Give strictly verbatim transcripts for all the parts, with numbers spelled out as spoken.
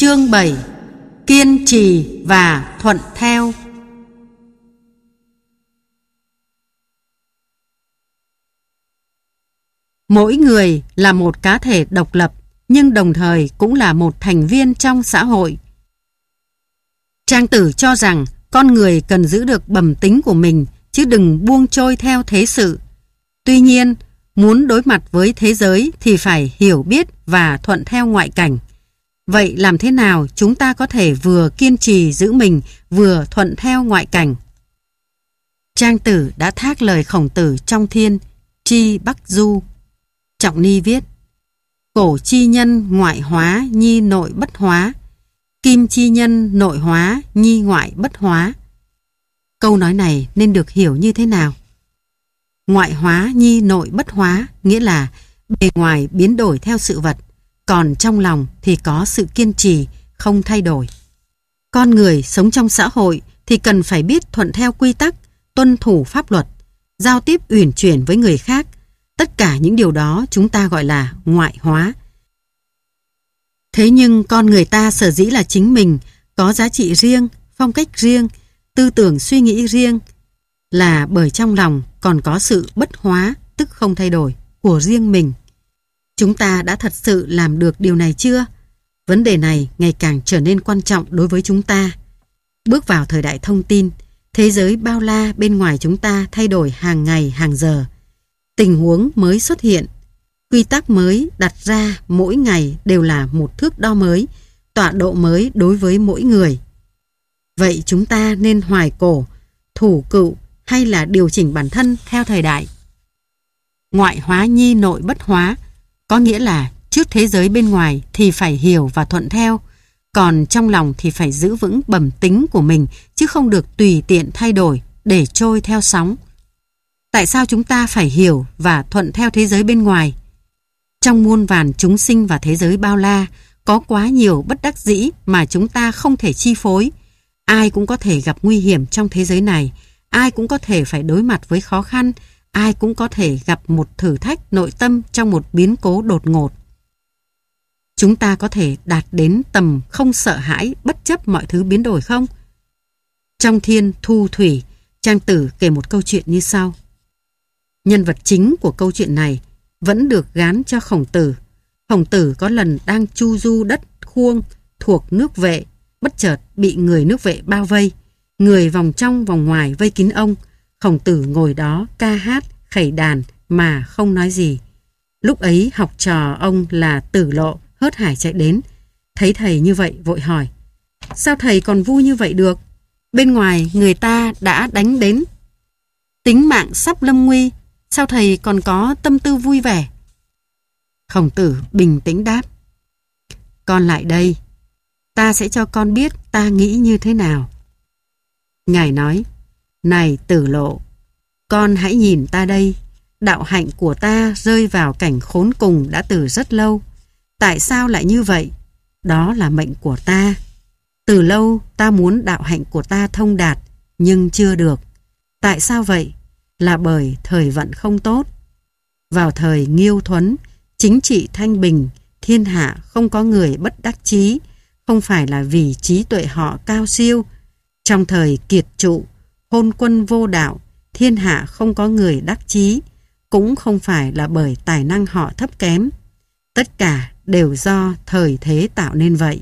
Chương bảy. Kiên trì và thuận theo. Mỗi người là một cá thể độc lập, nhưng đồng thời cũng là một thành viên trong xã hội. Trang Tử cho rằng con người cần giữ được bẩm tính của mình, chứ đừng buông trôi theo thế sự. Tuy nhiên, muốn đối mặt với thế giới thì phải hiểu biết và thuận theo ngoại cảnh. Vậy làm thế nào chúng ta có thể vừa kiên trì giữ mình, vừa thuận theo ngoại cảnh? Trang Tử đã thác lời Khổng Tử trong Thiên Tri Bắc Du. Trọng Ni viết: cổ chi nhân ngoại hóa nhi nội bất hóa, kim chi nhân nội hóa nhi ngoại bất hóa. Câu nói này nên được hiểu như thế nào? Ngoại hóa nhi nội bất hóa nghĩa là bề ngoài biến đổi theo sự vật, còn trong lòng thì có sự kiên trì, không thay đổi. Con người sống trong xã hội thì cần phải biết thuận theo quy tắc, tuân thủ pháp luật, giao tiếp uyển chuyển với người khác. Tất cả những điều đó chúng ta gọi là ngoại hóa. Thế nhưng con người ta sở dĩ là chính mình, có giá trị riêng, phong cách riêng, tư tưởng suy nghĩ riêng, là bởi trong lòng còn có sự bất hóa, tức không thay đổi, của riêng mình. Chúng ta đã thật sự làm được điều này chưa? Vấn đề này ngày càng trở nên quan trọng đối với chúng ta. Bước vào thời đại thông tin, thế giới bao la bên ngoài chúng ta thay đổi hàng ngày hàng giờ. Tình huống mới xuất hiện, quy tắc mới đặt ra mỗi ngày đều là một thước đo mới, tọa độ mới đối với mỗi người. Vậy chúng ta nên hoài cổ, thủ cựu hay là điều chỉnh bản thân theo thời đại? Ngoại hóa nhi nội bất hóa có nghĩa là trước thế giới bên ngoài thì phải hiểu và thuận theo, còn trong lòng thì phải giữ vững bẩm tính của mình, chứ không được tùy tiện thay đổi để trôi theo sóng. Tại sao chúng ta phải hiểu và thuận theo thế giới bên ngoài? Trong muôn vàn chúng sinh và thế giới bao la, có quá nhiều bất đắc dĩ mà chúng ta không thể chi phối. Ai cũng có thể gặp nguy hiểm trong thế giới này, ai cũng có thể phải đối mặt với khó khăn, ai cũng có thể gặp một thử thách nội tâm trong một biến cố đột ngột. Chúng ta có thể đạt đến tầm không sợ hãi bất chấp mọi thứ biến đổi không? Trong Thiên Thu Thủy, Trang Tử kể một câu chuyện như sau. Nhân vật chính của câu chuyện này vẫn được gán cho Khổng Tử. Khổng Tử có lần đang chu du đất Khuông thuộc nước Vệ, bất chợt bị người nước Vệ bao vây. Người vòng trong vòng ngoài vây kín ông. Khổng Tử ngồi đó ca hát, khẩy đàn mà không nói gì. Lúc ấy học trò ông là Tử Lộ hớt hải chạy đến. Thấy thầy như vậy vội hỏi: sao thầy còn vui như vậy được? Bên ngoài người ta đã đánh đến, tính mạng sắp lâm nguy, sao thầy còn có tâm tư vui vẻ? Khổng Tử bình tĩnh đáp: con lại đây, ta sẽ cho con biết ta nghĩ như thế nào. Ngài nói: này Tử Lộ, con hãy nhìn ta đây. Đạo hạnh của ta rơi vào cảnh khốn cùng đã từ rất lâu. Tại sao lại như vậy? Đó là mệnh của ta. Từ lâu ta muốn đạo hạnh của ta thông đạt, nhưng chưa được. Tại sao vậy? Là bởi thời vận không tốt. Vào thời Nghiêu Thuấn, chính trị thanh bình, thiên hạ không có người bất đắc chí, không phải là vì trí tuệ họ cao siêu. Trong thời Kiệt Trụ, hôn quân vô đạo, thiên hạ không có người đắc chí, cũng không phải là bởi tài năng họ thấp kém. Tất cả đều do thời thế tạo nên vậy.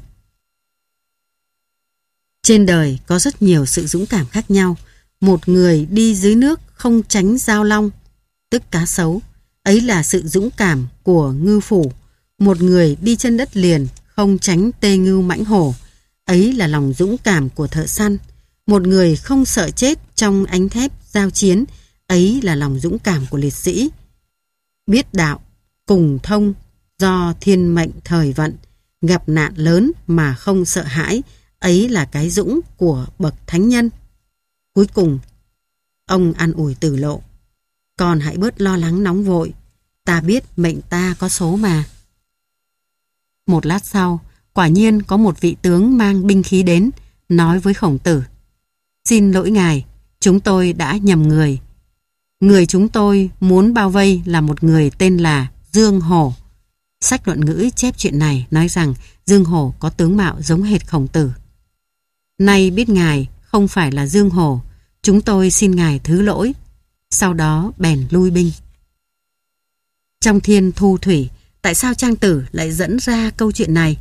Trên đời có rất nhiều sự dũng cảm khác nhau. Một người đi dưới nước không tránh dao long, tức cá sấu, ấy là sự dũng cảm của ngư phủ. Một người đi trên đất liền không tránh tê ngưu mãnh hổ, ấy là lòng dũng cảm của thợ săn. Một người không sợ chết trong ánh thép giao chiến, ấy là lòng dũng cảm của liệt sĩ. Biết đạo, cùng thông, do thiên mệnh thời vận, gặp nạn lớn mà không sợ hãi, ấy là cái dũng của bậc thánh nhân. Cuối cùng, ông an ủi Tử Lộ: con hãy bớt lo lắng nóng vội, ta biết mệnh ta có số mà. Một lát sau, quả nhiên có một vị tướng mang binh khí đến, nói với Khổng Tử: xin lỗi ngài, chúng tôi đã nhầm người. Người chúng tôi muốn bao vây là một người tên là Dương Hổ. Sách luận ngữ chép chuyện này nói rằng Dương Hổ có tướng mạo giống hệt Khổng Tử. Nay biết ngài không phải là Dương Hổ, chúng tôi xin ngài thứ lỗi. Sau đó bèn lui binh. Trong Thiên Thu Thủy, tại sao Trang Tử lại dẫn ra câu chuyện này?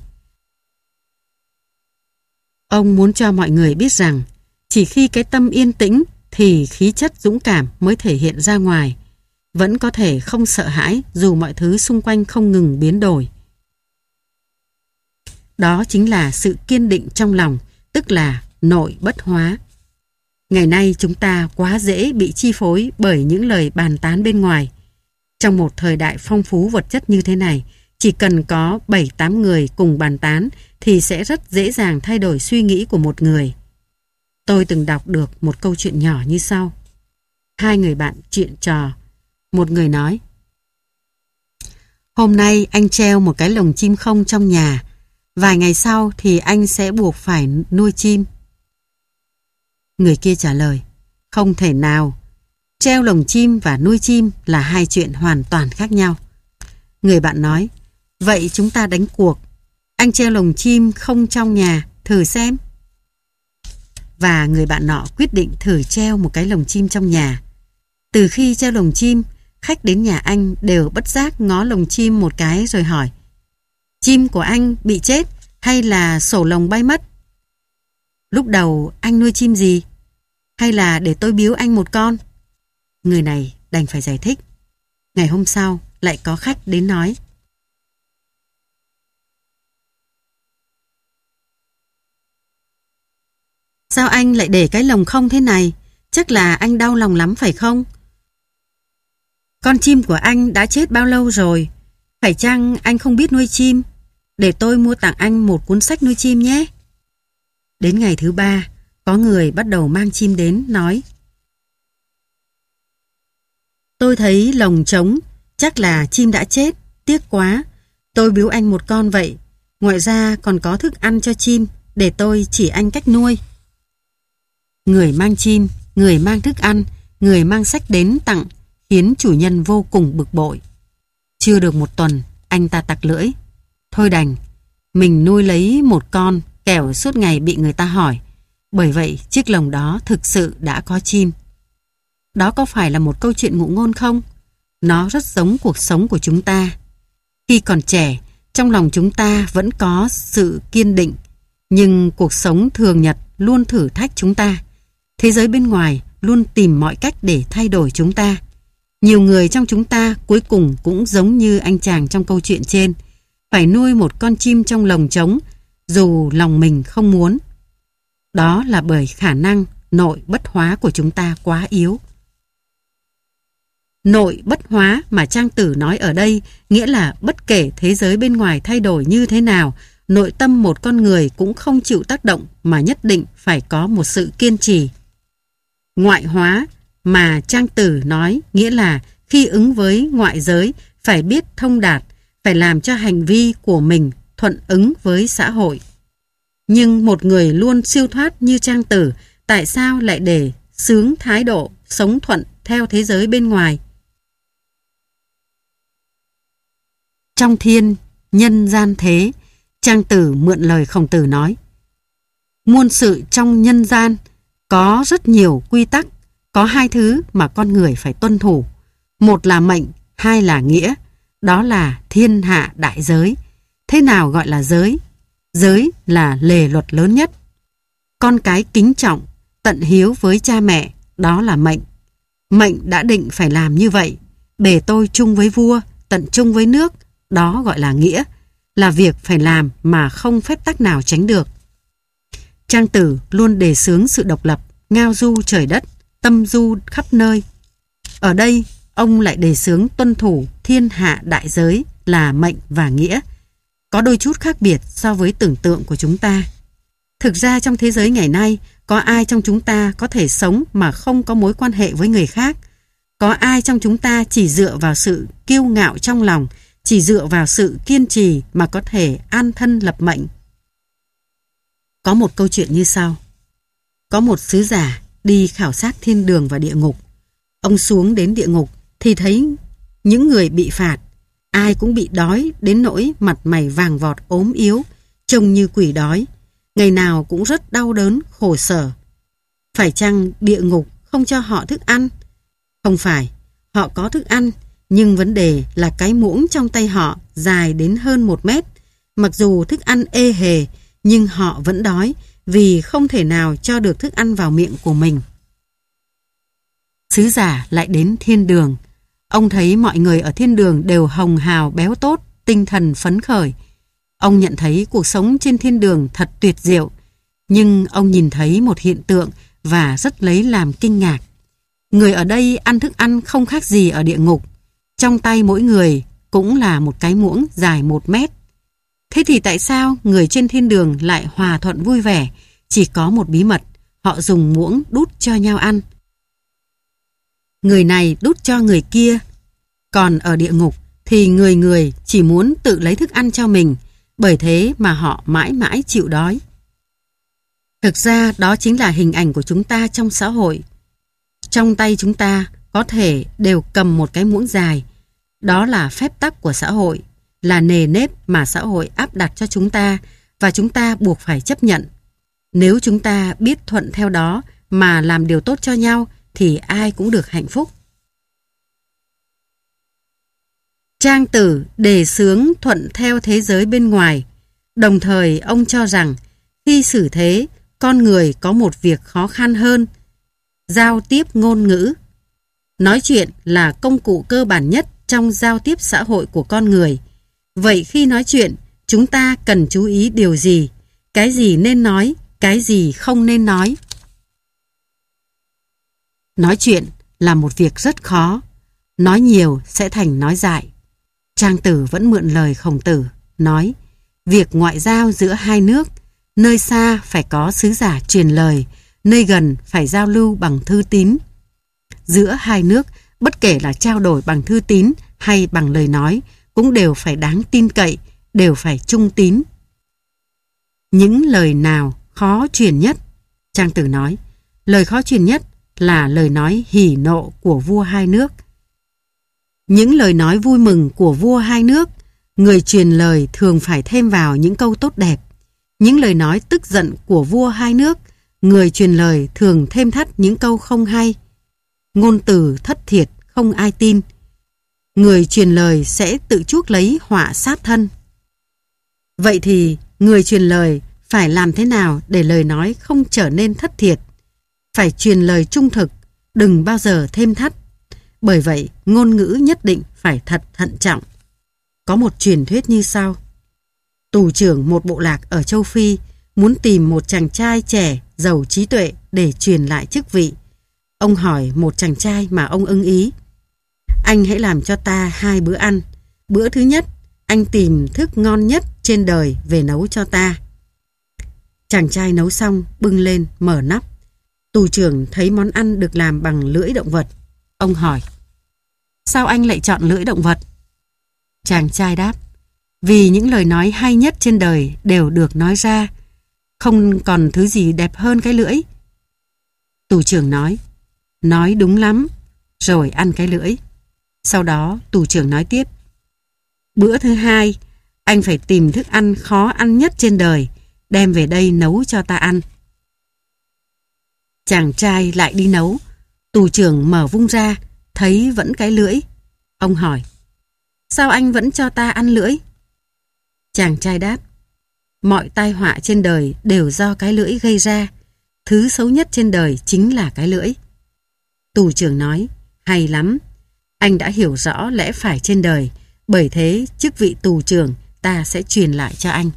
Ông muốn cho mọi người biết rằng chỉ khi cái tâm yên tĩnh thì khí chất dũng cảm mới thể hiện ra ngoài, vẫn có thể không sợ hãi dù mọi thứ xung quanh không ngừng biến đổi. Đó chính là sự kiên định trong lòng, tức là nội bất hóa. Ngày nay chúng ta quá dễ bị chi phối bởi những lời bàn tán bên ngoài. Trong một thời đại phong phú vật chất như thế này, chỉ cần có bảy tám người cùng bàn tán thì sẽ rất dễ dàng thay đổi suy nghĩ của một người. Tôi từng đọc được một câu chuyện nhỏ như sau. Hai người bạn chuyện trò. Một người nói: hôm nay anh treo một cái lồng chim không trong nhà, vài ngày sau thì anh sẽ buộc phải nuôi chim. Người kia trả lời: không thể nào, treo lồng chim và nuôi chim là hai chuyện hoàn toàn khác nhau. Người bạn nói: vậy chúng ta đánh cuộc, anh treo lồng chim không trong nhà, thử xem. Và người bạn nọ quyết định thử treo một cái lồng chim trong nhà. Từ khi treo lồng chim, khách đến nhà anh đều bất giác ngó lồng chim một cái rồi hỏi: chim của anh bị chết hay là sổ lồng bay mất? Lúc đầu anh nuôi chim gì? Hay là để tôi biếu anh một con? Người này đành phải giải thích. Ngày hôm sau lại có khách đến nói: sao anh lại để cái lồng không thế này? Chắc là anh đau lòng lắm phải không? Con chim của anh đã chết bao lâu rồi? Phải chăng anh không biết nuôi chim? Để tôi mua tặng anh một cuốn sách nuôi chim nhé. Đến ngày thứ ba, có người bắt đầu mang chim đến nói: tôi thấy lồng trống, chắc là chim đã chết, tiếc quá. Tôi biếu anh một con vậy. Ngoài ra còn có thức ăn cho chim, để tôi chỉ anh cách nuôi. Người mang chim, người mang thức ăn, người mang sách đến tặng, khiến chủ nhân vô cùng bực bội. Chưa được một tuần, anh ta tặc lưỡi: thôi đành, mình nuôi lấy một con, kẻo suốt ngày bị người ta hỏi. Bởi vậy chiếc lồng đó thực sự đã có chim. Đó có phải là một câu chuyện ngụ ngôn không? Nó rất giống cuộc sống của chúng ta. Khi còn trẻ, trong lòng chúng ta vẫn có sự kiên định, nhưng cuộc sống thường nhật luôn thử thách chúng ta. Thế giới bên ngoài luôn tìm mọi cách để thay đổi chúng ta. Nhiều người trong chúng ta cuối cùng cũng giống như anh chàng trong câu chuyện trên, phải nuôi một con chim trong lồng trống, dù lòng mình không muốn. Đó là bởi khả năng nội bất hóa của chúng ta quá yếu. Nội bất hóa mà Trang Tử nói ở đây nghĩa là bất kể thế giới bên ngoài thay đổi như thế nào, nội tâm một con người cũng không chịu tác động mà nhất định phải có một sự kiên trì. Ngoại hóa mà Trang Tử nói nghĩa là khi ứng với ngoại giới phải biết thông đạt, phải làm cho hành vi của mình thuận ứng với xã hội. Nhưng một người luôn siêu thoát như Trang Tử, tại sao lại để xướng thái độ sống thuận theo thế giới bên ngoài? Trong Thiên Nhân Gian Thế, Trang Tử mượn lời Khổng Tử nói: muôn sự trong nhân gian có rất nhiều quy tắc, có hai thứ mà con người phải tuân thủ. Một là mệnh, hai là nghĩa. Đó là thiên hạ đại giới. Thế nào gọi là giới? Giới là lề luật lớn nhất. Con cái kính trọng, tận hiếu với cha mẹ, đó là mệnh. Mệnh đã định phải làm như vậy. Bề tôi chung với vua, tận chung với nước, đó gọi là nghĩa, là việc phải làm mà không phép tắc nào tránh được. Trang Tử luôn đề xướng sự độc lập, ngao du trời đất, tâm du khắp nơi. Ở đây, ông lại đề xướng tuân thủ thiên hạ đại giới là mệnh và nghĩa, có đôi chút khác biệt so với tưởng tượng của chúng ta. Thực ra trong thế giới ngày nay, có ai trong chúng ta có thể sống mà không có mối quan hệ với người khác? Có ai trong chúng ta chỉ dựa vào sự kiêu ngạo trong lòng, chỉ dựa vào sự kiên trì mà có thể an thân lập mệnh? Có một câu chuyện như sau. Có một sứ giả đi khảo sát thiên đường và địa ngục. Ông xuống đến địa ngục thì thấy những người bị phạt. Ai cũng bị đói đến nỗi mặt mày vàng vọt ốm yếu, trông như quỷ đói. Ngày nào cũng rất đau đớn, khổ sở. Phải chăng địa ngục không cho họ thức ăn? Không phải, họ có thức ăn, nhưng vấn đề là cái muỗng trong tay họ dài đến hơn một mét. Mặc dù thức ăn ê hề, nhưng họ vẫn đói vì không thể nào cho được thức ăn vào miệng của mình. Sứ giả lại đến thiên đường. Ông thấy mọi người ở thiên đường đều hồng hào béo tốt, tinh thần phấn khởi. Ông nhận thấy cuộc sống trên thiên đường thật tuyệt diệu. Nhưng ông nhìn thấy một hiện tượng và rất lấy làm kinh ngạc. Người ở đây ăn thức ăn không khác gì ở địa ngục. Trong tay mỗi người cũng là một cái muỗng dài một mét. Thế thì tại sao người trên thiên đường lại hòa thuận vui vẻ? Chỉ có một bí mật, họ dùng muỗng đút cho nhau ăn. Người này đút cho người kia. Còn ở địa ngục thì người người chỉ muốn tự lấy thức ăn cho mình, bởi thế mà họ mãi mãi chịu đói. Thực ra đó chính là hình ảnh của chúng ta trong xã hội. Trong tay chúng ta có thể đều cầm một cái muỗng dài. Đó là phép tắc của xã hội, là nề nếp mà xã hội áp đặt cho chúng ta và chúng ta buộc phải chấp nhận. Nếu chúng ta biết thuận theo đó mà làm điều tốt cho nhau thì ai cũng được hạnh phúc. Trang Tử đề xướng thuận theo thế giới bên ngoài. Đồng thời ông cho rằng khi xử thế, con người có một việc khó khăn hơn: giao tiếp ngôn ngữ. Nói chuyện là công cụ cơ bản nhất trong giao tiếp xã hội của con người. Vậy khi nói chuyện, chúng ta cần chú ý điều gì? Cái gì nên nói, cái gì không nên nói? Nói chuyện là một việc rất khó. Nói nhiều sẽ thành nói dại. Trang Tử vẫn mượn lời Khổng Tử, nói: việc ngoại giao giữa hai nước, nơi xa phải có sứ giả truyền lời, nơi gần phải giao lưu bằng thư tín. Giữa hai nước, bất kể là trao đổi bằng thư tín hay bằng lời nói, cũng đều phải đáng tin cậy, đều phải trung tín. Những lời nào khó truyền nhất? Trang Tử nói, lời khó truyền nhất là lời nói hỉ nộ của vua hai nước. Những lời nói vui mừng của vua hai nước, người truyền lời thường phải thêm vào những câu tốt đẹp. Những lời nói tức giận của vua hai nước, người truyền lời thường thêm thắt những câu không hay. Ngôn từ thất thiệt không ai tin. Người truyền lời sẽ tự chuốc lấy họa sát thân. Vậy thì người truyền lời phải làm thế nào để lời nói không trở nên thất thiệt? Phải truyền lời trung thực, đừng bao giờ thêm thắt. Bởi vậy, ngôn ngữ nhất định phải thật thận trọng. Có một truyền thuyết như sau. Tù trưởng một bộ lạc ở châu Phi muốn tìm một chàng trai trẻ giàu trí tuệ để truyền lại chức vị. Ông hỏi một chàng trai mà ông ưng ý: anh hãy làm cho ta hai bữa ăn. Bữa thứ nhất, anh tìm thức ngon nhất trên đời về nấu cho ta. Chàng trai nấu xong, bưng lên, mở nắp. Tù trưởng thấy món ăn được làm bằng lưỡi động vật. Ông hỏi: sao anh lại chọn lưỡi động vật? Chàng trai đáp: vì những lời nói hay nhất trên đời đều được nói ra. Không còn thứ gì đẹp hơn cái lưỡi. Tù trưởng nói: nói đúng lắm. Rồi ăn cái lưỡi. Sau đó tù trưởng nói tiếp: bữa thứ hai, anh phải tìm thức ăn khó ăn nhất trên đời, đem về đây nấu cho ta ăn. Chàng trai lại đi nấu. Tù trưởng mở vung ra, thấy vẫn cái lưỡi. Ông hỏi: sao anh vẫn cho ta ăn lưỡi? Chàng trai đáp: mọi tai họa trên đời đều do cái lưỡi gây ra. Thứ xấu nhất trên đời chính là cái lưỡi. Tù trưởng nói: hay lắm. Anh đã hiểu rõ lẽ phải trên đời, bởi thế chức vị tù trưởng ta sẽ truyền lại cho anh.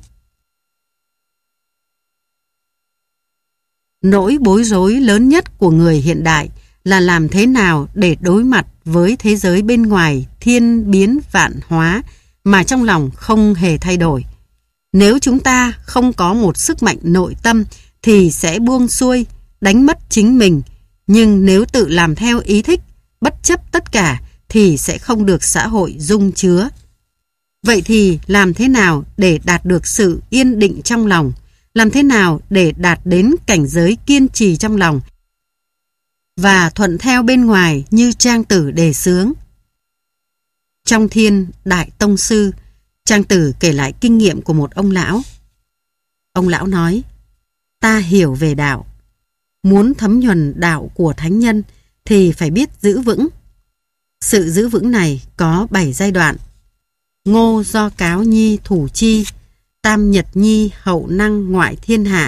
Nỗi bối rối lớn nhất của người hiện đại là làm thế nào để đối mặt với thế giới bên ngoài thiên biến vạn hóa mà trong lòng không hề thay đổi. Nếu chúng ta không có một sức mạnh nội tâm thì sẽ buông xuôi, đánh mất chính mình. Nhưng nếu tự làm theo ý thích, bất chấp tất cả thì sẽ không được xã hội dung chứa. Vậy thì làm thế nào để đạt được sự yên định trong lòng? Làm thế nào để đạt đến cảnh giới kiên trì trong lòng và thuận theo bên ngoài như Trang Tử đề xướng? Trong Thiên Đại Tông Sư, Trang Tử kể lại kinh nghiệm của một ông lão. Ông lão nói, ta hiểu về đạo. Muốn thấm nhuần đạo của thánh nhân thì phải biết giữ vững. Sự giữ vững này có bảy giai đoạn. Ngô do cáo nhi thủ chi, tam nhật nhi hậu năng ngoại thiên hạ.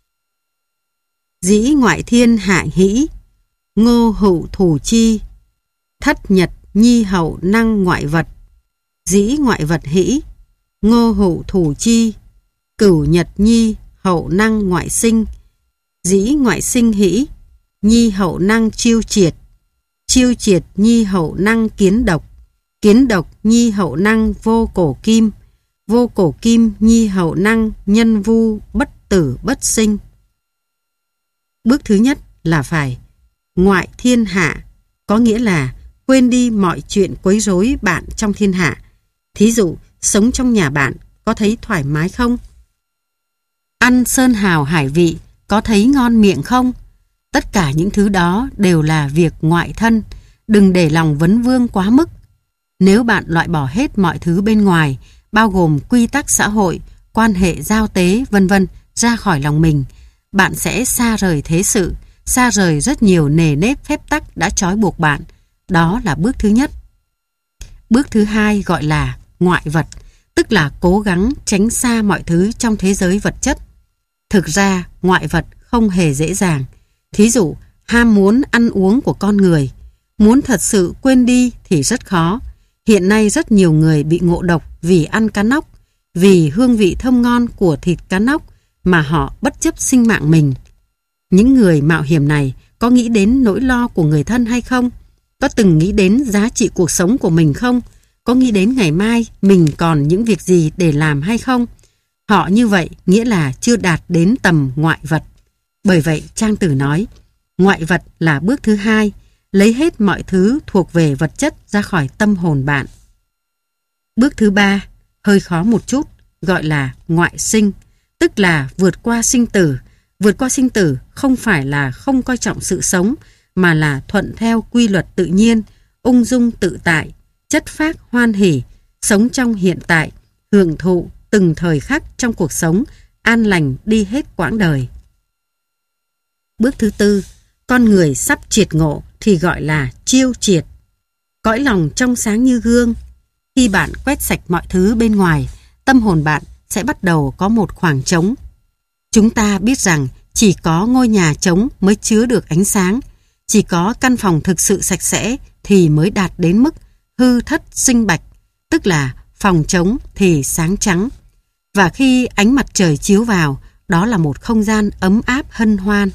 Dĩ ngoại thiên hạ hĩ, ngô hữu thủ chi, thất nhật nhi hậu năng ngoại vật. Dĩ ngoại vật hĩ, ngô hữu thủ chi, cửu nhật nhi hậu năng ngoại sinh. Dĩ ngoại sinh hĩ, nhi hậu năng chiêu triệt. Chiêu triệt nhi hậu năng kiến độc. Kiến độc nhi hậu năng vô cổ kim. Vô cổ kim nhi hậu năng nhân vu bất tử bất sinh. Bước thứ nhất là phải ngoại thiên hạ, có nghĩa là quên đi mọi chuyện quấy rối bạn trong thiên hạ. Thí dụ, sống trong nhà bạn có thấy thoải mái không? Ăn sơn hào hải vị có thấy ngon miệng không? Tất cả những thứ đó đều là việc ngoại thân, đừng để lòng vấn vương quá mức. Nếu bạn loại bỏ hết mọi thứ bên ngoài, bao gồm quy tắc xã hội, quan hệ giao tế, vân vân ra khỏi lòng mình, bạn sẽ xa rời thế sự, xa rời rất nhiều nề nếp phép tắc đã trói buộc bạn. Đó là bước thứ nhất. Bước thứ hai gọi là ngoại vật, tức là cố gắng tránh xa mọi thứ trong thế giới vật chất. Thực ra, ngoại vật không hề dễ dàng. Thí dụ, ham muốn ăn uống của con người. Muốn thật sự quên đi thì rất khó. Hiện nay rất nhiều người bị ngộ độc vì ăn cá nóc, vì hương vị thơm ngon của thịt cá nóc mà họ bất chấp sinh mạng mình. Những người mạo hiểm này có nghĩ đến nỗi lo của người thân hay không? Có từng nghĩ đến giá trị cuộc sống của mình không? Có nghĩ đến ngày mai mình còn những việc gì để làm hay không? Họ như vậy nghĩa là chưa đạt đến tầm ngoại vật. Bởi vậy Trang Tử nói, ngoại vật là bước thứ hai, lấy hết mọi thứ thuộc về vật chất ra khỏi tâm hồn bạn. Bước thứ ba, hơi khó một chút, gọi là ngoại sinh, tức là vượt qua sinh tử. Vượt qua sinh tử không phải là không coi trọng sự sống, mà là thuận theo quy luật tự nhiên, ung dung tự tại, chất phác hoan hỉ, sống trong hiện tại, hưởng thụ từng thời khắc trong cuộc sống, an lành đi hết quãng đời. Bước thứ tư, con người sắp triệt ngộ thì gọi là chiêu triệt. Cõi lòng trong sáng như gương. Khi bạn quét sạch mọi thứ bên ngoài, tâm hồn bạn sẽ bắt đầu có một khoảng trống. Chúng ta biết rằng chỉ có ngôi nhà trống mới chứa được ánh sáng, chỉ có căn phòng thực sự sạch sẽ thì mới đạt đến mức hư thất sinh bạch, tức là phòng trống thì sáng trắng. Và khi ánh mặt trời chiếu vào, đó là một không gian ấm áp hân hoan.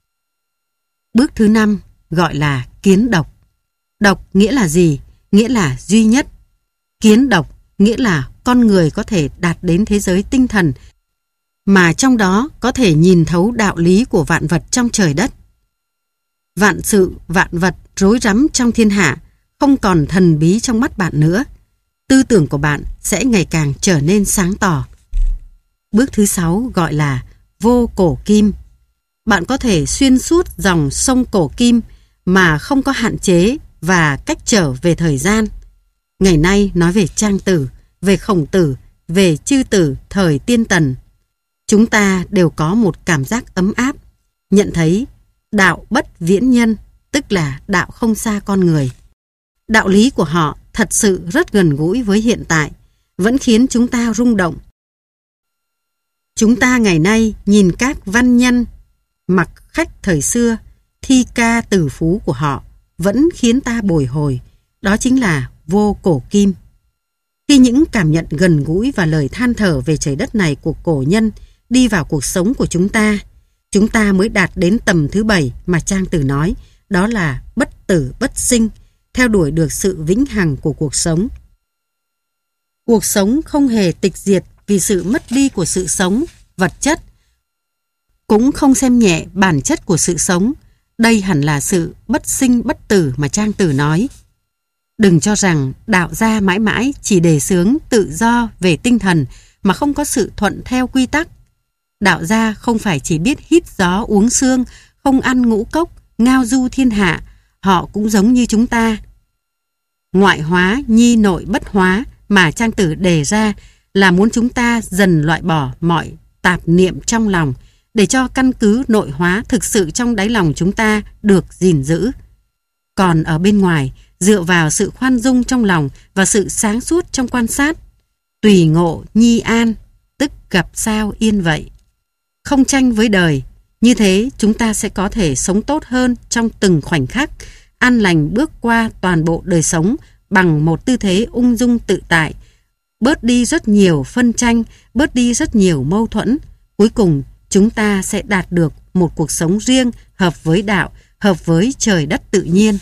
Bước thứ năm gọi là kiến độc. Độc nghĩa là gì? Nghĩa là duy nhất. Kiến độc nghĩa là con người có thể đạt đến thế giới tinh thần, mà trong đó có thể nhìn thấu đạo lý của vạn vật trong trời đất. Vạn sự, vạn vật rối rắm trong thiên hạ, không còn thần bí trong mắt bạn nữa. Tư tưởng của bạn sẽ ngày càng trở nên sáng tỏ. Bước thứ sáu gọi là vô cổ kim. Bạn có thể xuyên suốt dòng sông cổ kim mà không có hạn chế và cách trở về thời gian. Ngày nay nói về Trang Tử, về Khổng Tử, về Chư Tử thời Tiên Tần, chúng ta đều có một cảm giác ấm áp, nhận thấy đạo bất viễn nhân, tức là đạo không xa con người. Đạo lý của họ thật sự rất gần gũi với hiện tại, vẫn khiến chúng ta rung động. Chúng ta ngày nay nhìn các văn nhân mặc khách thời xưa, thi ca từ phú của họ vẫn khiến ta bồi hồi. Đó chính là vô cổ kim. Khi những cảm nhận gần gũi và lời than thở về trời đất này của cổ nhân đi vào cuộc sống của chúng ta, chúng ta mới đạt đến tầm thứ bảy mà Trang Tử nói, đó là bất tử bất sinh, theo đuổi được sự vĩnh hằng của cuộc sống. Cuộc sống không hề tịch diệt vì sự mất đi của sự sống, vật chất, cũng không xem nhẹ bản chất của sự sống. Đây hẳn là sự bất sinh bất tử mà Trang Tử nói. Đừng cho rằng đạo gia mãi mãi chỉ đề xướng tự do về tinh thần mà không có sự thuận theo quy tắc. Đạo gia không phải chỉ biết hít gió uống sương, không ăn ngũ cốc, ngao du thiên hạ. Họ cũng giống như chúng ta. Ngoại hóa nhi nội bất hóa mà trang tử đề ra là muốn chúng ta dần loại bỏ mọi tạp niệm trong lòng để cho căn cứ nội hóa thực sự trong đáy lòng chúng ta được gìn giữ. Còn ở bên ngoài, dựa vào sự khoan dung trong lòng và sự sáng suốt trong quan sát, tùy ngộ nhi an, tức gặp sao yên vậy. Không tranh với đời, như thế chúng ta sẽ có thể sống tốt hơn trong từng khoảnh khắc, an lành bước qua toàn bộ đời sống bằng một tư thế ung dung tự tại, bớt đi rất nhiều phân tranh, bớt đi rất nhiều mâu thuẫn. Cuối cùng, chúng ta sẽ đạt được một cuộc sống riêng, hợp với đạo, hợp với trời đất tự nhiên.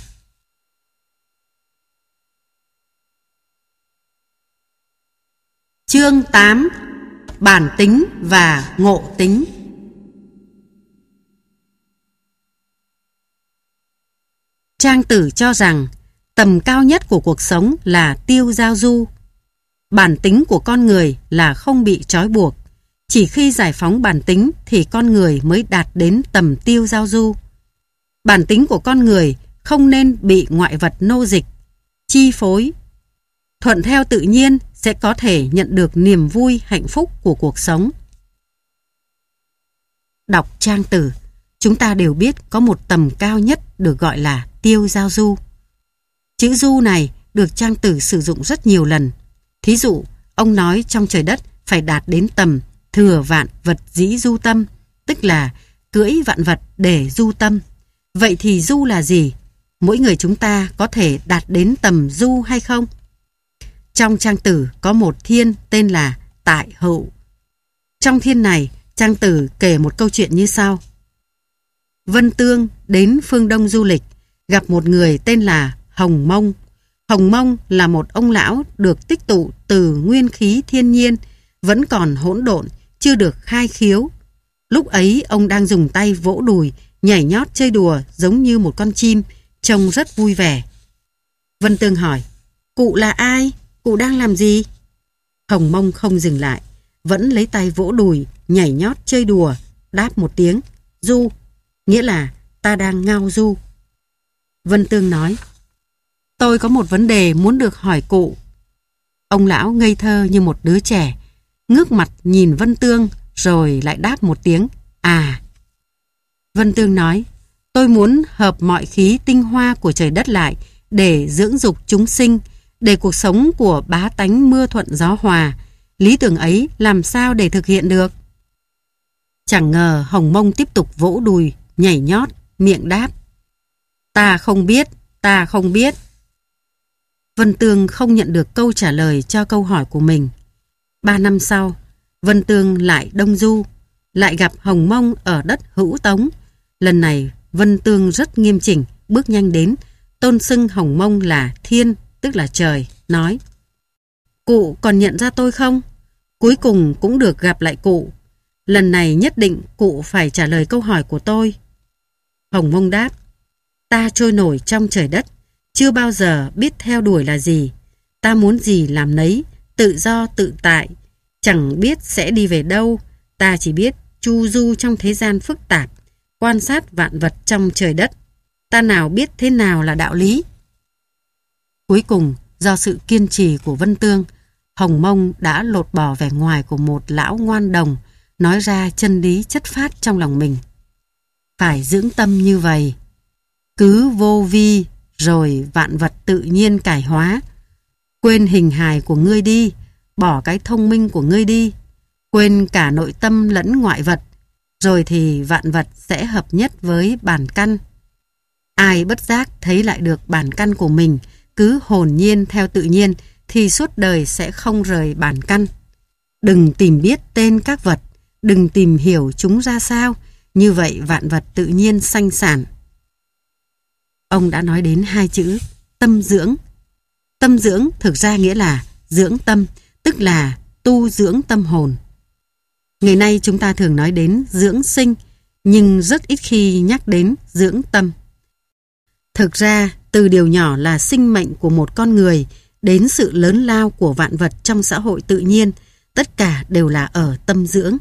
Chương tám. Bản tính và ngộ tính. Trang tử cho rằng tầm cao nhất của cuộc sống là tiêu giao du. Bản tính của con người là không bị trói buộc. Chỉ khi giải phóng bản tính thì con người mới đạt đến tầm tiêu giao du. Bản tính của con người không nên bị ngoại vật nô dịch, chi phối. Thuận theo tự nhiên sẽ có thể nhận được niềm vui hạnh phúc của cuộc sống. Đọc trang tử, chúng ta đều biết có một tầm cao nhất được gọi là tiêu giao du. Chữ du này được trang tử sử dụng rất nhiều lần. Thí dụ, ông nói trong trời đất phải đạt đến tầm thừa vạn vật dĩ du tâm, tức là cưỡi vạn vật để du tâm. Vậy thì du là gì? Mỗi người chúng ta có thể đạt đến tầm du hay không? Trong trang tử có một thiên tên là Tại Hữu. Trong thiên này, trang tử kể một câu chuyện như sau. Vân Tương đến phương Đông du lịch, gặp một người tên là Hồng Mông. Hồng Mông là một ông lão được tích tụ từ nguyên khí thiên nhiên, vẫn còn hỗn độn, chưa được khai khiếu. Lúc ấy ông đang dùng tay vỗ đùi, nhảy nhót chơi đùa giống như một con chim, trông rất vui vẻ. Vân Tương hỏi, cụ là ai? Cụ đang làm gì? Hồng Mông không dừng lại, vẫn lấy tay vỗ đùi, nhảy nhót chơi đùa, đáp một tiếng, du, nghĩa là ta đang ngao du. Vân Tương nói, tôi có một vấn đề muốn được hỏi cụ. Ông lão ngây thơ như một đứa trẻ, ngước mặt nhìn Vân Tương rồi lại đáp một tiếng, à. Vân Tương nói, tôi muốn hợp mọi khí tinh hoa của trời đất lại để dưỡng dục chúng sinh, để cuộc sống của bá tánh mưa thuận gió hòa. Lý tưởng ấy làm sao để thực hiện được? Chẳng ngờ Hồng Mông tiếp tục vỗ đùi, nhảy nhót, miệng đáp, ta không biết, ta không biết. Vân Tương không nhận được câu trả lời cho câu hỏi của mình. Ba năm sau, Vân Tương lại đông du, lại gặp Hồng Mông ở đất Hữu Tống. Lần này Vân Tương rất nghiêm chỉnh, bước nhanh đến, tôn xưng Hồng Mông là thiên, tức là trời, nói, cụ còn nhận ra tôi không? Cuối cùng cũng được gặp lại cụ. Lần này nhất định cụ phải trả lời câu hỏi của tôi. Hồng Mông đáp, ta trôi nổi trong trời đất, chưa bao giờ biết theo đuổi là gì. Ta muốn gì làm nấy, tự do tự tại, chẳng biết sẽ đi về đâu. Ta chỉ biết chu du trong thế gian phức tạp, quan sát vạn vật trong trời đất. Ta nào biết thế nào là đạo lý. Cuối cùng, do sự kiên trì của Vân Tương, Hồng Mông đã lột bỏ vẻ ngoài của một lão ngoan đồng, nói ra chân lý chất phát trong lòng mình. Phải dưỡng tâm như vậy, cứ vô vi rồi vạn vật tự nhiên cải hóa. Quên hình hài của ngươi đi, bỏ cái thông minh của ngươi đi, quên cả nội tâm lẫn ngoại vật, rồi thì vạn vật sẽ hợp nhất với bản căn. Ai bất giác thấy lại được bản căn của mình, cứ hồn nhiên theo tự nhiên, thì suốt đời sẽ không rời bản căn. Đừng tìm biết tên các vật, đừng tìm hiểu chúng ra sao, như vậy vạn vật tự nhiên sanh sản. Ông đã nói đến hai chữ tâm dưỡng. Tâm dưỡng thực ra nghĩa là dưỡng tâm, tức là tu dưỡng tâm hồn. Ngày nay chúng ta thường nói đến dưỡng sinh, nhưng rất ít khi nhắc đến dưỡng tâm. Thực ra, từ điều nhỏ là sinh mệnh của một con người đến sự lớn lao của vạn vật trong xã hội tự nhiên, tất cả đều là ở tâm dưỡng.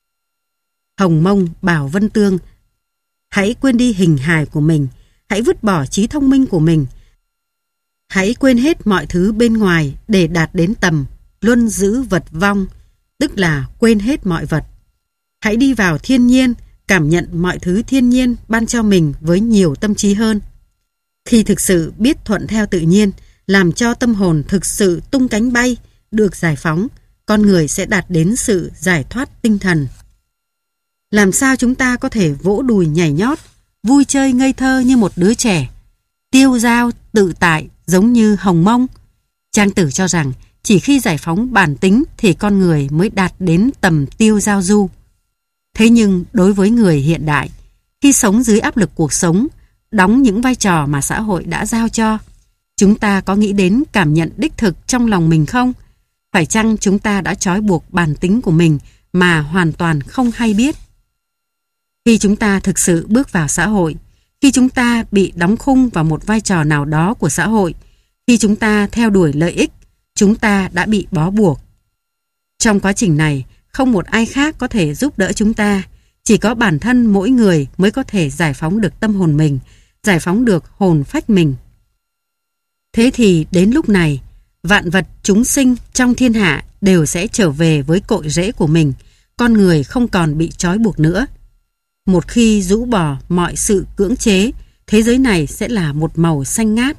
Hồng Mông bảo Vân Tương, hãy quên đi hình hài của mình, hãy vứt bỏ trí thông minh của mình. Hãy quên hết mọi thứ bên ngoài để đạt đến tầm luân giữ vật vong, tức là quên hết mọi vật. Hãy đi vào thiên nhiên, cảm nhận mọi thứ thiên nhiên ban cho mình với nhiều tâm trí hơn. Khi thực sự biết thuận theo tự nhiên, làm cho tâm hồn thực sự tung cánh bay, được giải phóng, con người sẽ đạt đến sự giải thoát tinh thần. Làm sao chúng ta có thể vỗ đùi nhảy nhót, vui chơi ngây thơ như một đứa trẻ, tiêu dao tự tại giống như hồng mông? Trang Tử cho rằng chỉ khi giải phóng bản tính thì con người mới đạt đến tầm tiêu dao du. Thế nhưng đối với người hiện đại, khi sống dưới áp lực cuộc sống, đóng những vai trò mà xã hội đã giao cho, chúng ta có nghĩ đến cảm nhận đích thực trong lòng mình không? Phải chăng chúng ta đã trói buộc bản tính của mình mà hoàn toàn không hay biết? Khi chúng ta thực sự bước vào xã hội, khi chúng ta bị đóng khung vào một vai trò nào đó của xã hội, khi chúng ta theo đuổi lợi ích, chúng ta đã bị bó buộc. Trong quá trình này, không một ai khác có thể giúp đỡ chúng ta, chỉ có bản thân mỗi người mới có thể giải phóng được tâm hồn mình, giải phóng được hồn phách mình. Thế thì đến lúc này, vạn vật chúng sinh trong thiên hạ đều sẽ trở về với cội rễ của mình, con người không còn bị trói buộc nữa. Một khi rũ bỏ mọi sự cưỡng chế, thế giới này sẽ là một màu xanh ngát.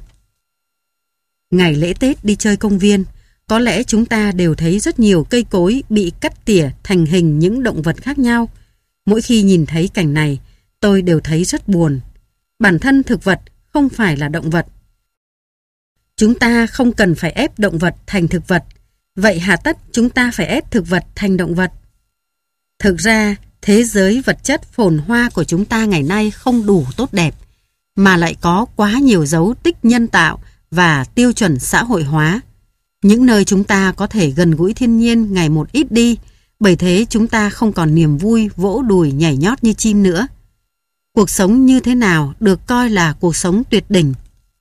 Ngày lễ Tết đi chơi công viên, có lẽ chúng ta đều thấy rất nhiều cây cối bị cắt tỉa thành hình những động vật khác nhau. Mỗi khi nhìn thấy cảnh này, tôi đều thấy rất buồn. Bản thân thực vật không phải là động vật. Chúng ta không cần phải ép động vật thành thực vật. Vậy hà tất chúng ta phải ép thực vật thành động vật? Thực ra, thế giới vật chất phồn hoa của chúng ta ngày nay không đủ tốt đẹp, mà lại có quá nhiều dấu tích nhân tạo và tiêu chuẩn xã hội hóa. Những nơi chúng ta có thể gần gũi thiên nhiên ngày một ít đi, bởi thế chúng ta không còn niềm vui vỗ đùi nhảy nhót như chim nữa. Cuộc sống như thế nào được coi là cuộc sống tuyệt đỉnh?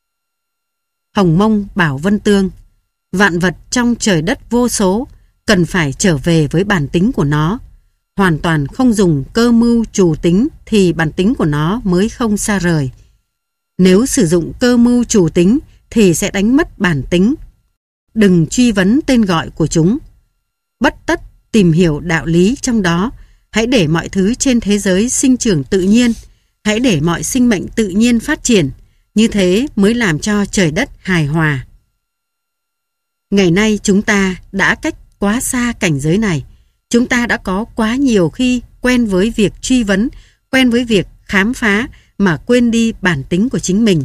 Hồng Mông bảo Vân Tương, vạn vật trong trời đất vô số cần phải trở về với bản tính của nó. Hoàn toàn không dùng cơ mưu trù tính thì bản tính của nó mới không xa rời. Nếu sử dụng cơ mưu trù tính thì sẽ đánh mất bản tính. Đừng truy vấn tên gọi của chúng. Bất tất tìm hiểu đạo lý trong đó. Hãy để mọi thứ trên thế giới sinh trưởng tự nhiên. Hãy để mọi sinh mệnh tự nhiên phát triển. Như thế mới làm cho trời đất hài hòa. Ngày nay chúng ta đã cách quá xa cảnh giới này. Chúng ta đã có quá nhiều khi quen với việc truy vấn, quen với việc khám phá mà quên đi bản tính của chính mình.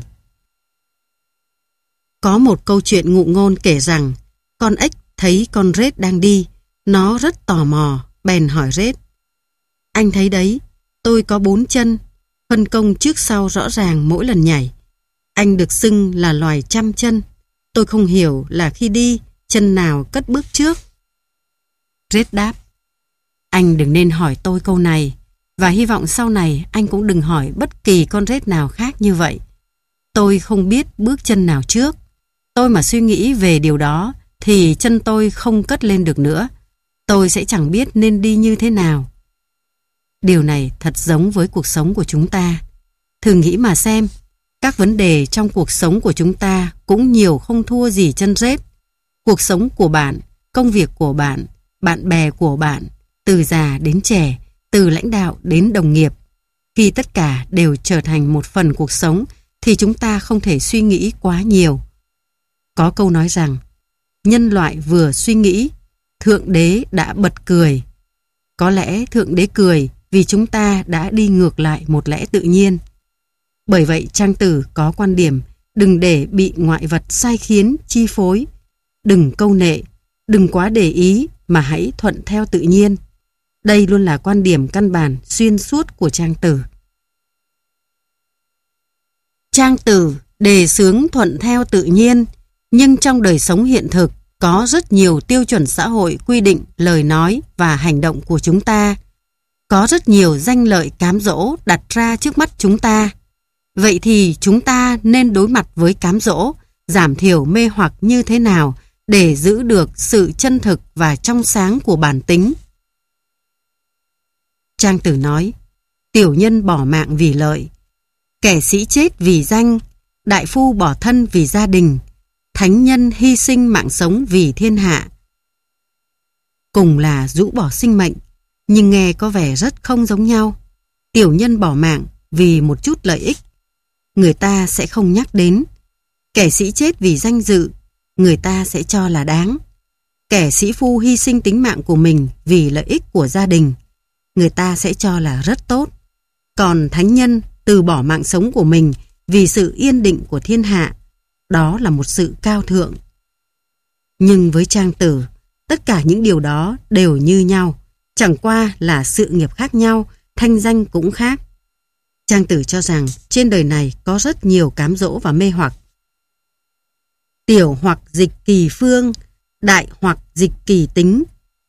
Có một câu chuyện ngụ ngôn kể rằng con ếch thấy con rết đang đi, nó rất tò mò, bèn hỏi rết: anh thấy đấy, tôi có bốn chân, phân công trước sau rõ ràng mỗi lần nhảy. Anh được xưng là loài trăm chân, tôi không hiểu là khi đi, chân nào cất bước trước. Rết đáp: anh đừng nên hỏi tôi câu này, và hy vọng sau này anh cũng đừng hỏi bất kỳ con rết nào khác như vậy. Tôi không biết bước chân nào trước. Tôi mà suy nghĩ về điều đó thì chân tôi không cất lên được nữa. Tôi sẽ chẳng biết nên đi như thế nào. Điều này thật giống với cuộc sống của chúng ta. Thử nghĩ mà xem, các vấn đề trong cuộc sống của chúng ta cũng nhiều không thua gì chân rết. Cuộc sống của bạn, công việc của bạn, bạn bè của bạn, từ già đến trẻ, từ lãnh đạo đến đồng nghiệp. Khi tất cả đều trở thành một phần cuộc sống thì chúng ta không thể suy nghĩ quá nhiều. Có câu nói rằng, nhân loại vừa suy nghĩ, Thượng Đế đã bật cười. Có lẽ Thượng Đế cười vì chúng ta đã đi ngược lại một lẽ tự nhiên. Bởi vậy Trang Tử có quan điểm đừng để bị ngoại vật sai khiến, chi phối. Đừng câu nệ, đừng quá để ý mà hãy thuận theo tự nhiên. Đây luôn là quan điểm căn bản xuyên suốt của Trang Tử. Trang Tử đề xướng thuận theo tự nhiên, nhưng trong đời sống hiện thực có rất nhiều tiêu chuẩn xã hội quy định lời nói và hành động của chúng ta. Có rất nhiều danh lợi cám dỗ đặt ra trước mắt chúng ta. Vậy thì chúng ta nên đối mặt với cám dỗ, giảm thiểu mê hoặc như thế nào để giữ được sự chân thực và trong sáng của bản tính? Trang Tử nói, tiểu nhân bỏ mạng vì lợi, kẻ sĩ chết vì danh, đại phu bỏ thân vì gia đình, thánh nhân hy sinh mạng sống vì thiên hạ. Cùng là rũ bỏ sinh mệnh, nhưng nghe có vẻ rất không giống nhau. Tiểu nhân bỏ mạng vì một chút lợi ích, người ta sẽ không nhắc đến. Kẻ sĩ chết vì danh dự, người ta sẽ cho là đáng. Kẻ sĩ phu hy sinh tính mạng của mình vì lợi ích của gia đình, người ta sẽ cho là rất tốt. Còn thánh nhân từ bỏ mạng sống của mình vì sự yên định của thiên hạ, đó là một sự cao thượng. Nhưng với Trang Tử, tất cả những điều đó đều như nhau, chẳng qua là sự nghiệp khác nhau, thanh danh cũng khác. Trang Tử cho rằng trên đời này có rất nhiều cám dỗ và mê hoặc. Tiểu hoặc dịch kỳ phương, đại hoặc dịch kỳ tính.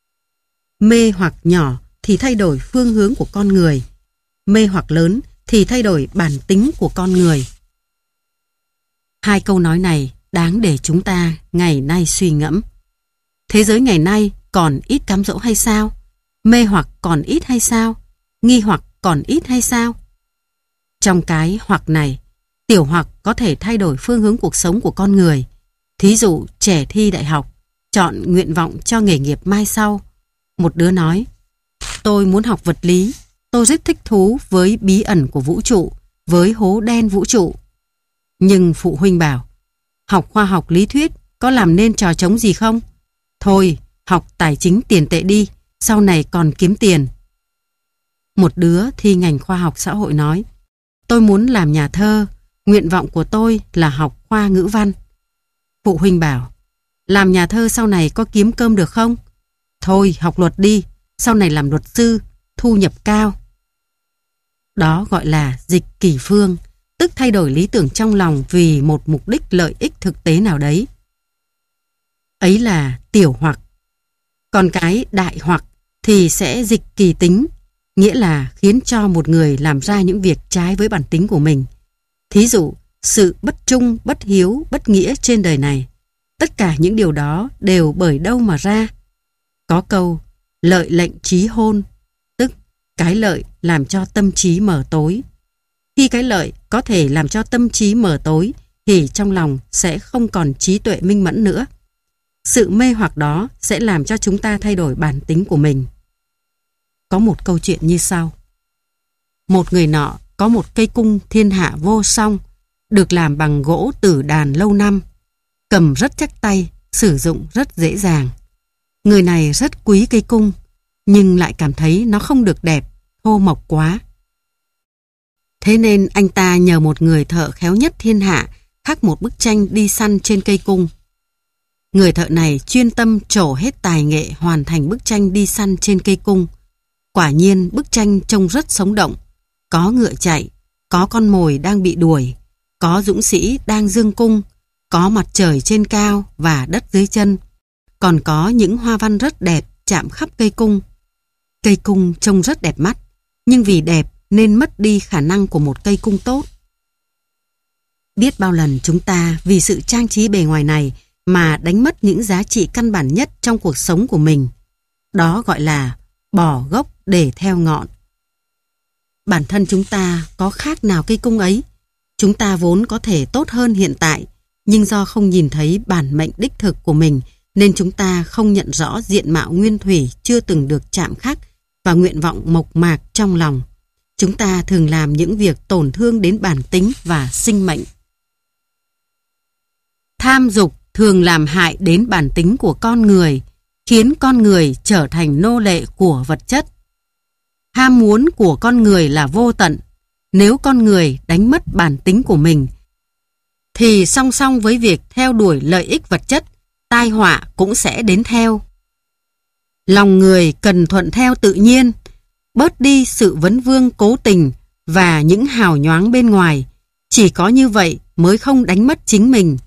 Mê hoặc nhỏ thì thay đổi phương hướng của con người, mê hoặc lớn thì thay đổi bản tính của con người. Hai câu nói này đáng để chúng ta ngày nay suy ngẫm. Thế giới ngày nay còn ít cám dỗ hay sao? Mê hoặc còn ít hay sao? Nghi hoặc còn ít hay sao? Trong cái hoặc này, tiểu hoặc có thể thay đổi phương hướng cuộc sống của con người. Thí dụ trẻ thi đại học, chọn nguyện vọng cho nghề nghiệp mai sau. Một đứa nói, tôi muốn học vật lý, tôi rất thích thú với bí ẩn của vũ trụ, với hố đen vũ trụ. Nhưng phụ huynh bảo, học khoa học lý thuyết có làm nên trò trống gì không? Thôi, học tài chính tiền tệ đi, sau này còn kiếm tiền. Một đứa thi ngành khoa học xã hội nói, tôi muốn làm nhà thơ, nguyện vọng của tôi là học khoa ngữ văn. Phụ huynh bảo, làm nhà thơ sau này có kiếm cơm được không? Thôi, học luật đi, sau này làm luật sư, thu nhập cao. Đó gọi là dịch kỳ phương, tức thay đổi lý tưởng trong lòng vì một mục đích lợi ích thực tế nào đấy. Ấy là tiểu hoặc. Còn cái đại hoặc thì sẽ dịch kỳ tính, nghĩa là khiến cho một người làm ra những việc trái với bản tính của mình. Thí dụ, sự bất trung, bất hiếu, bất nghĩa trên đời này. Tất cả những điều đó đều bởi đâu mà ra? Có câu, lợi lệnh trí hôn, tức cái lợi làm cho tâm trí mở tối. Khi cái lợi có thể làm cho tâm trí mở tối, thì trong lòng sẽ không còn trí tuệ minh mẫn nữa. Sự mê hoặc đó sẽ làm cho chúng ta thay đổi bản tính của mình. Có một câu chuyện như sau. Một người nọ có một cây cung thiên hạ vô song, được làm bằng gỗ tử đàn lâu năm, cầm rất chắc tay, sử dụng rất dễ dàng. Người này rất quý cây cung, nhưng lại cảm thấy nó không được đẹp, thô mộc quá. Thế nên anh ta nhờ một người thợ khéo nhất thiên hạ khắc một bức tranh đi săn trên cây cung. Người thợ này chuyên tâm trổ hết tài nghệ hoàn thành bức tranh đi săn trên cây cung. Quả nhiên bức tranh trông rất sống động. Có ngựa chạy, có con mồi đang bị đuổi, có dũng sĩ đang giương cung, có mặt trời trên cao và đất dưới chân. Còn có những hoa văn rất đẹp chạm khắp cây cung. Cây cung trông rất đẹp mắt, nhưng vì đẹp nên mất đi khả năng của một cây cung tốt. Biết bao lần chúng ta vì sự trang trí bề ngoài này mà đánh mất những giá trị căn bản nhất trong cuộc sống của mình. Đó gọi là bỏ gốc để theo ngọn. Bản thân chúng ta có khác nào cây cung ấy? Chúng ta vốn có thể tốt hơn hiện tại, nhưng do không nhìn thấy bản mệnh đích thực của mình nên chúng ta không nhận rõ diện mạo nguyên thủy chưa từng được chạm khắc và nguyện vọng mộc mạc trong lòng. Chúng ta thường làm những việc tổn thương đến bản tính và sinh mệnh. Tham dục thường làm hại đến bản tính của con người, khiến con người trở thành nô lệ của vật chất. Ham muốn của con người là vô tận. Nếu con người đánh mất bản tính của mình, thì song song với việc theo đuổi lợi ích vật chất, tai họa cũng sẽ đến theo. Lòng người cần thuận theo tự nhiên, bớt đi sự vấn vương cố tình và những hào nhoáng bên ngoài. Chỉ có như vậy mới không đánh mất chính mình.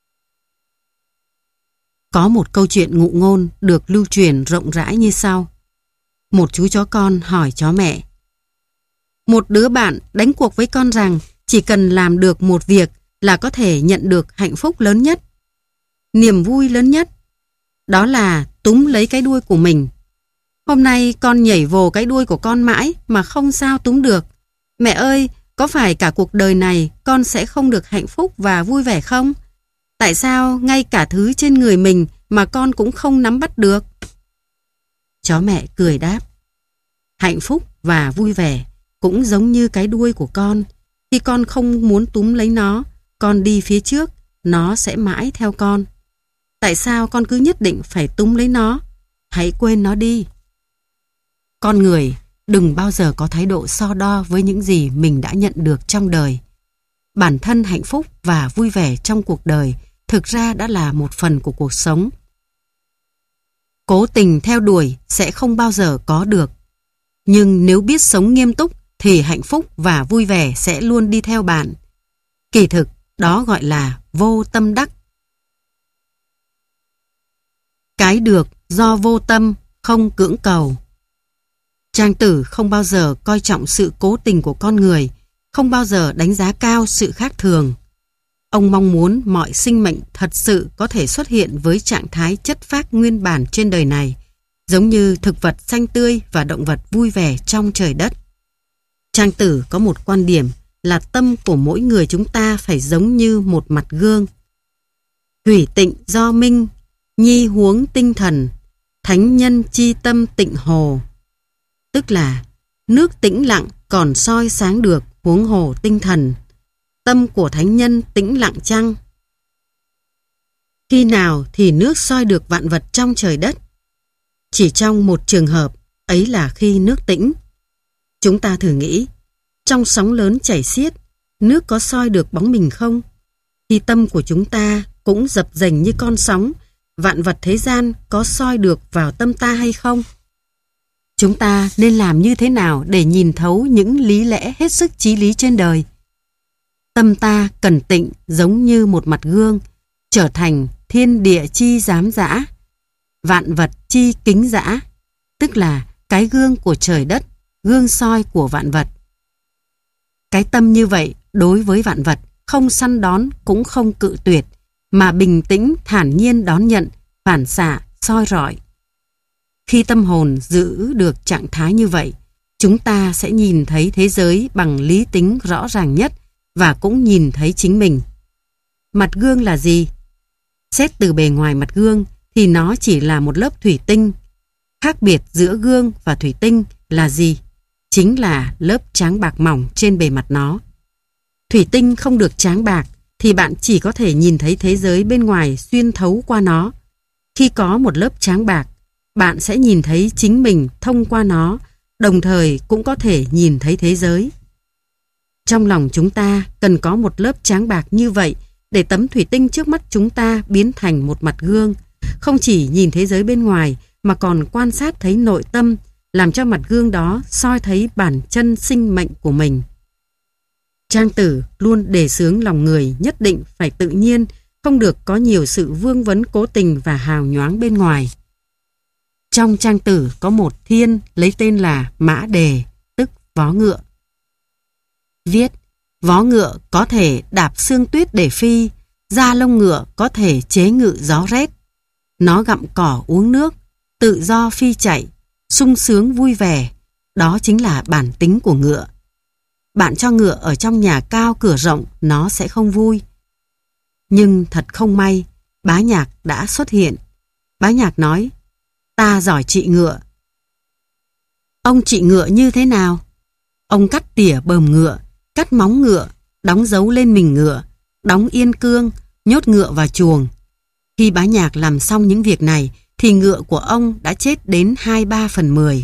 Có một câu chuyện ngụ ngôn được lưu truyền rộng rãi như sau. Một chú chó con hỏi chó mẹ. Một đứa bạn đánh cuộc với con rằng chỉ cần làm được một việc là có thể nhận được hạnh phúc lớn nhất, niềm vui lớn nhất. Đó là túm lấy cái đuôi của mình. Hôm nay con nhảy vồ cái đuôi của con mãi mà không sao túm được. Mẹ ơi, có phải cả cuộc đời này con sẽ không được hạnh phúc và vui vẻ không? Tại sao ngay cả thứ trên người mình mà con cũng không nắm bắt được? Chó mẹ cười đáp. Hạnh phúc và vui vẻ cũng giống như cái đuôi của con. Khi con không muốn túm lấy nó, con đi phía trước, nó sẽ mãi theo con. Tại sao con cứ nhất định phải túm lấy nó? Hãy quên nó đi. Con người đừng bao giờ có thái độ so đo với những gì mình đã nhận được trong đời. Bản thân hạnh phúc và vui vẻ trong cuộc đời thực ra đã là một phần của cuộc sống. Cố tình theo đuổi sẽ không bao giờ có được. Nhưng nếu biết sống nghiêm túc thì hạnh phúc và vui vẻ sẽ luôn đi theo bạn. Kỳ thực, đó gọi là vô tâm đắc. Cái được do vô tâm, không cưỡng cầu. Trang Tử không bao giờ coi trọng sự cố tình của con người, không bao giờ đánh giá cao sự khác thường. Ông mong muốn mọi sinh mệnh thật sự có thể xuất hiện với trạng thái chất phác nguyên bản trên đời này, giống như thực vật xanh tươi và động vật vui vẻ trong trời đất. Trang Tử có một quan điểm là tâm của mỗi người chúng ta phải giống như một mặt gương. Thủy tịnh do minh, nhi huống tinh thần, thánh nhân chi tâm tịnh hồ. Tức là nước tĩnh lặng còn soi sáng được, huống hồ tinh thần. Tâm của thánh nhân tĩnh lặng chăng? Khi nào thì nước soi được vạn vật trong trời đất? Chỉ trong một trường hợp, ấy là khi nước tĩnh. Chúng ta thử nghĩ, trong sóng lớn chảy xiết, nước có soi được bóng mình không? Khi tâm của chúng ta cũng dập dềnh như con sóng, vạn vật thế gian có soi được vào tâm ta hay không? Chúng ta nên làm như thế nào để nhìn thấu những lý lẽ hết sức chí lý trên đời? Tâm ta cần tịnh giống như một mặt gương, trở thành thiên địa chi giám giã, vạn vật chi kính giã, tức là cái gương của trời đất, gương soi của vạn vật. Cái tâm như vậy đối với vạn vật không săn đón cũng không cự tuyệt, mà bình tĩnh thản nhiên đón nhận, phản xạ, soi rọi. Khi tâm hồn giữ được trạng thái như vậy, chúng ta sẽ nhìn thấy thế giới bằng lý tính rõ ràng nhất và cũng nhìn thấy chính mình. Mặt gương là gì? Xét từ bề ngoài mặt gương thì nó chỉ là một lớp thủy tinh. Khác biệt giữa gương và thủy tinh là gì? Chính là lớp tráng bạc mỏng trên bề mặt nó. Thủy tinh không được tráng bạc thì bạn chỉ có thể nhìn thấy thế giới bên ngoài xuyên thấu qua nó. Khi có một lớp tráng bạc, bạn sẽ nhìn thấy chính mình thông qua nó, đồng thời cũng có thể nhìn thấy thế giới. Trong lòng chúng ta cần có một lớp tráng bạc như vậy để tấm thủy tinh trước mắt chúng ta biến thành một mặt gương, không chỉ nhìn thế giới bên ngoài mà còn quan sát thấy nội tâm, làm cho mặt gương đó soi thấy bản chân sinh mệnh của mình. Trang Tử luôn đề xướng lòng người nhất định phải tự nhiên, không được có nhiều sự vương vấn cố tình và hào nhoáng bên ngoài. Trong Trang Tử có một thiên lấy tên là Mã Đề, tức vó ngựa. Viết, vó ngựa có thể đạp xương tuyết để phi, da lông ngựa có thể chế ngự gió rét. Nó gặm cỏ uống nước, tự do phi chạy, sung sướng vui vẻ. Đó chính là bản tính của ngựa. Bạn cho ngựa ở trong nhà cao cửa rộng, nó sẽ không vui. Nhưng thật không may, Bá Nhạc đã xuất hiện. Bá Nhạc nói, ta giỏi trị ngựa. Ông trị ngựa như thế nào? Ông cắt tỉa bờm ngựa, cắt móng ngựa, đóng dấu lên mình ngựa, đóng yên cương, nhốt ngựa vào chuồng. Khi Bá Nhạc làm xong những việc này thì ngựa của ông đã chết đến hai ba phần mười.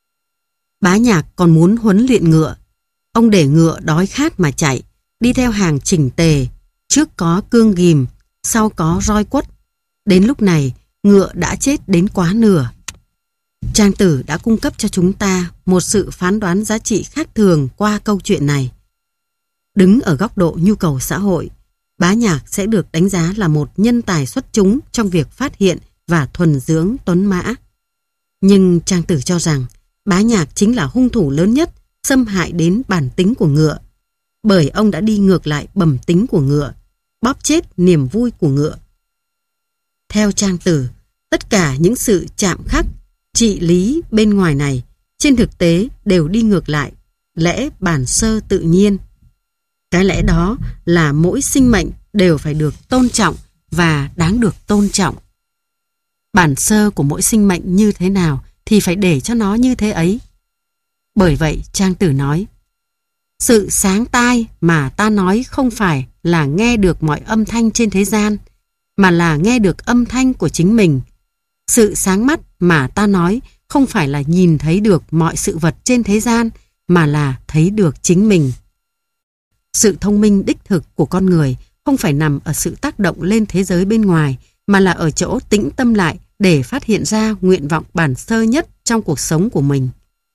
Bá Nhạc còn muốn huấn luyện ngựa. Ông để ngựa đói khát mà chạy, đi theo hàng chỉnh tề, trước có cương ghìm, sau có roi quất. Đến lúc này, ngựa đã chết đến quá nửa. Trang Tử đã cung cấp cho chúng ta một sự phán đoán giá trị khác thường qua câu chuyện này. Đứng ở góc độ nhu cầu xã hội, Bá Nhạc sẽ được đánh giá là một nhân tài xuất chúng trong việc phát hiện và thuần dưỡng tuấn mã. Nhưng Trang Tử cho rằng Bá Nhạc chính là hung thủ lớn nhất xâm hại đến bản tính của ngựa, bởi ông đã đi ngược lại bẩm tính của ngựa, bóp chết niềm vui của ngựa. Theo Trang Tử, tất cả những sự chạm khắc, trị lý bên ngoài này trên thực tế đều đi ngược lại lẽ bản sơ tự nhiên. Cái lẽ đó là mỗi sinh mệnh đều phải được tôn trọng và đáng được tôn trọng. Bản sơ của mỗi sinh mệnh như thế nào thì phải để cho nó như thế ấy. Bởi vậy Trang Tử nói, sự sáng tai mà ta nói không phải là nghe được mọi âm thanh trên thế gian, mà là nghe được âm thanh của chính mình. Sự sáng mắt mà ta nói không phải là nhìn thấy được mọi sự vật trên thế gian, mà là thấy được chính mình. Sự thông minh đích thực của con người không phải nằm ở sự tác động lên thế giới bên ngoài, mà là ở chỗ tĩnh tâm lại để phát hiện ra nguyện vọng bản sơ nhất trong cuộc sống của mình.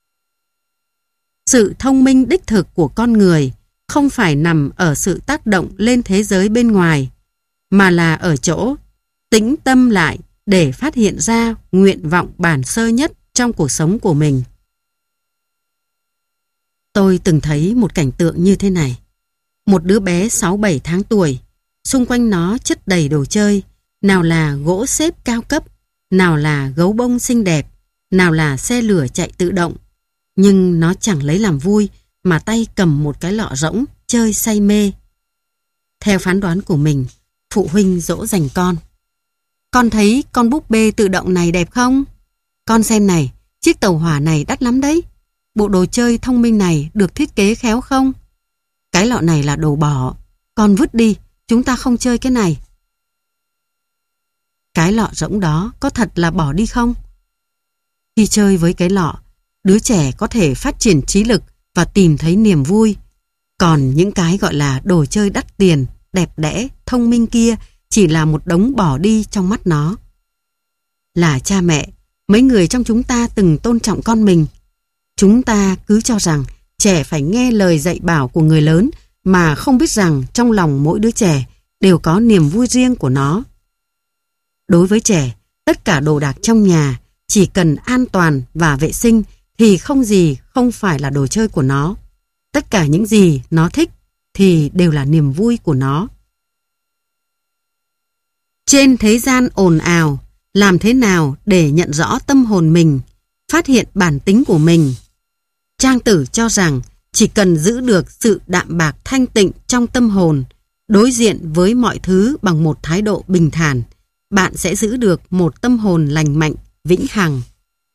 Sự thông minh đích thực của con người không phải nằm ở sự tác động lên thế giới bên ngoài, mà là ở chỗ tĩnh tâm lại để phát hiện ra nguyện vọng bản sơ nhất trong cuộc sống của mình. Tôi từng thấy một cảnh tượng như thế này. Một đứa bé sáu bảy tháng tuổi, xung quanh nó chất đầy đồ chơi, nào là gỗ xếp cao cấp, nào là gấu bông xinh đẹp, nào là xe lửa chạy tự động. Nhưng nó chẳng lấy làm vui mà tay cầm một cái lọ rỗng chơi say mê. Theo phán đoán của mình, phụ huynh dỗ dành con. Con thấy con búp bê tự động này đẹp không? Con xem này, chiếc tàu hỏa này đắt lắm đấy. Bộ đồ chơi thông minh này được thiết kế khéo không? Cái lọ này là đồ bỏ, con vứt đi, chúng ta không chơi cái này. Cái lọ rỗng đó có thật là bỏ đi không? Khi chơi với cái lọ, đứa trẻ có thể phát triển trí lực và tìm thấy niềm vui. Còn những cái gọi là đồ chơi đắt tiền, đẹp đẽ, thông minh kia chỉ là một đống bỏ đi trong mắt nó. Là cha mẹ, mấy người trong chúng ta từng tôn trọng con mình. Chúng ta cứ cho rằng trẻ phải nghe lời dạy bảo của người lớn mà không biết rằng trong lòng mỗi đứa trẻ đều có niềm vui riêng của nó. Đối với trẻ, tất cả đồ đạc trong nhà chỉ cần an toàn và vệ sinh thì không gì không phải là đồ chơi của nó. Tất cả những gì nó thích thì đều là niềm vui của nó. Trên thế gian ồn ào, làm thế nào để nhận rõ tâm hồn mình, phát hiện bản tính của mình? Trang Tử cho rằng chỉ cần giữ được sự đạm bạc thanh tịnh trong tâm hồn, đối diện với mọi thứ bằng một thái độ bình thản, bạn sẽ giữ được một tâm hồn lành mạnh, vĩnh hằng.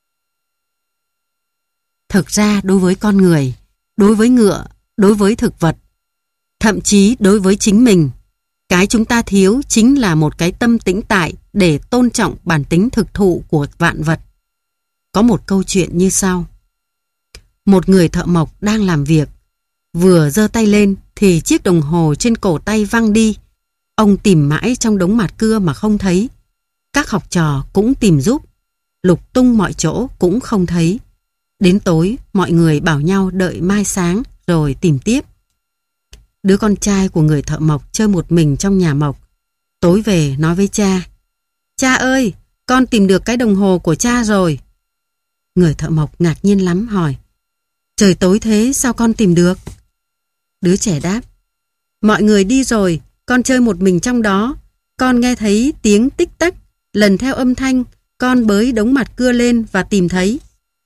Thực ra đối với con người, đối với ngựa, đối với thực vật, thậm chí đối với chính mình, cái chúng ta thiếu chính là một cái tâm tĩnh tại để tôn trọng bản tính thực thụ của vạn vật. Có một câu chuyện như sau. Một người thợ mộc đang làm việc, vừa giơ tay lên thì chiếc đồng hồ trên cổ tay văng đi. Ông tìm mãi trong đống mạt cưa mà không thấy. Các học trò cũng tìm giúp, lục tung mọi chỗ cũng không thấy. Đến tối, mọi người bảo nhau đợi mai sáng rồi tìm tiếp. Đứa con trai của người thợ mộc chơi một mình trong nhà mộc. Tối về nói với cha, cha ơi, con tìm được cái đồng hồ của cha rồi. Người thợ mộc ngạc nhiên lắm hỏi, trời tối thế sao con tìm được? Đứa trẻ đáp, mọi người đi rồi, con chơi một mình trong đó. Con nghe thấy tiếng tích tắc, lần theo âm thanh, con bới đống mạt cưa lên và tìm thấy.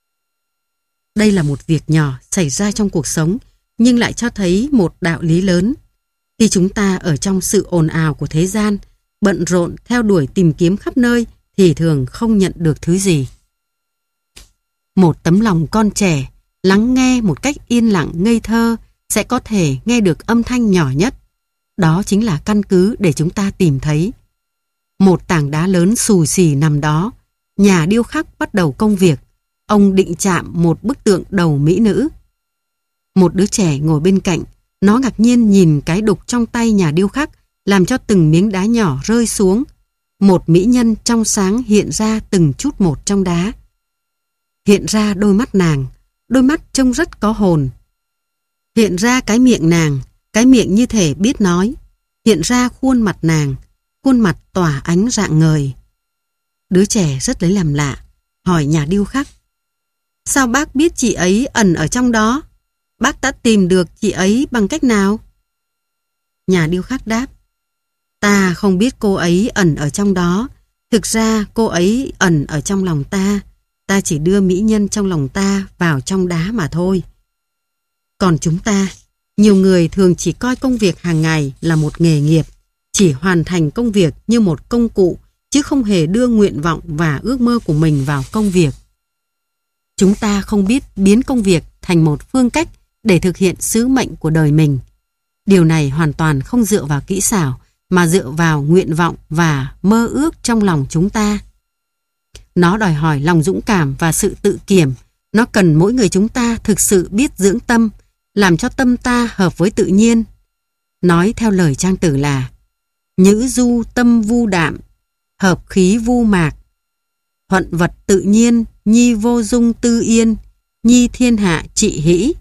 Đây là một việc nhỏ xảy ra trong cuộc sống, nhưng lại cho thấy một đạo lý lớn. Khi chúng ta ở trong sự ồn ào của thế gian, bận rộn theo đuổi tìm kiếm khắp nơi, thì thường không nhận được thứ gì. Một tấm lòng con trẻ, lắng nghe một cách yên lặng ngây thơ, sẽ có thể nghe được âm thanh nhỏ nhất. Đó chính là căn cứ để chúng ta tìm thấy. Một tảng đá lớn xù xì nằm đó, nhà điêu khắc bắt đầu công việc. Ông định chạm một bức tượng đầu mỹ nữ. Một đứa trẻ ngồi bên cạnh, nó ngạc nhiên nhìn cái đục trong tay nhà điêu khắc, làm cho từng miếng đá nhỏ rơi xuống. Một mỹ nhân trong sáng hiện ra từng chút một trong đá. Hiện ra đôi mắt nàng, đôi mắt trông rất có hồn. Hiện ra cái miệng nàng, cái miệng như thể biết nói. Hiện ra khuôn mặt nàng, khuôn mặt tỏa ánh rạng ngời. Đứa trẻ rất lấy làm lạ, hỏi nhà điêu khắc, sao bác biết chị ấy ẩn ở trong đó? Bác đã tìm được chị ấy bằng cách nào? Nhà điêu khắc đáp, ta không biết cô ấy ẩn ở trong đó. Thực ra cô ấy ẩn ở trong lòng ta. Ta chỉ đưa mỹ nhân trong lòng ta vào trong đá mà thôi. Còn chúng ta, nhiều người thường chỉ coi công việc hàng ngày là một nghề nghiệp, chỉ hoàn thành công việc như một công cụ, chứ không hề đưa nguyện vọng và ước mơ của mình vào công việc. Chúng ta không biết biến công việc thành một phương cách để thực hiện sứ mệnh của đời mình. Điều này hoàn toàn không dựa vào kỹ xảo, mà dựa vào nguyện vọng và mơ ước trong lòng chúng ta. Nó đòi hỏi lòng dũng cảm và sự tự kiểm. Nó cần mỗi người chúng ta thực sự biết dưỡng tâm, làm cho tâm ta hợp với tự nhiên. Nói theo lời Trang Tử là: nhữ du tâm vu đạm, hợp khí vu mạc, thuận vật tự nhiên, nhi vô dung tư yên, nhi thiên hạ trị hỷ.